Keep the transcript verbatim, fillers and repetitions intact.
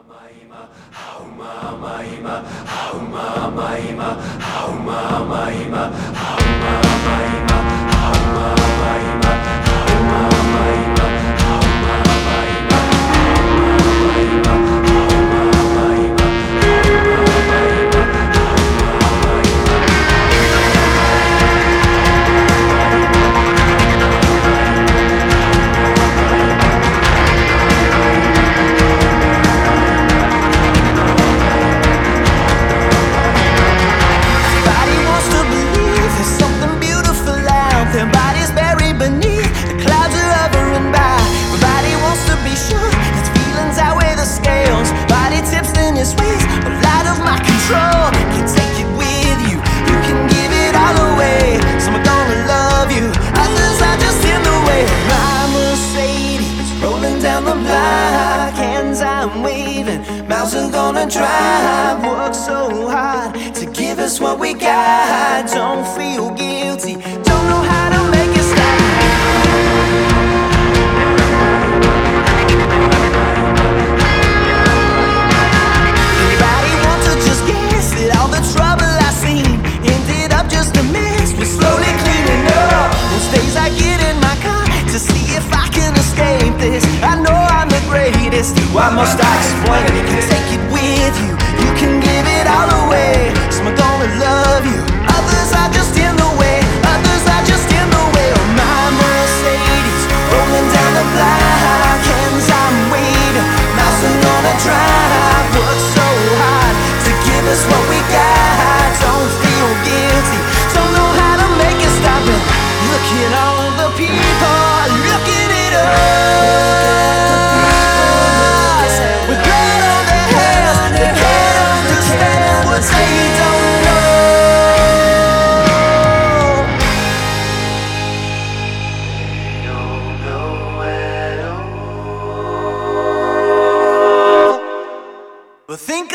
I'm waving, mouths are gonna dry. Work so hard to give us what we got. Don't feel guilty, don't know how to make it stop. Anybody want to just guess that all the trouble I seen ended up just a mess? We're slowly cleaning up. Those days I get in my car to see if I can escape this. I know I'm the greatest. Why must I explain it? You can take it with you, you can give it all away. Some are gonna love you, others are just in the way. Others are just in the way of my Mercedes, rolling down the block. Hands I'm waving, mouths are gonna drive. Work so hard to give us what we got. Don't feel guilty, don't know how to make it stop. And look at all the people looking it up. But think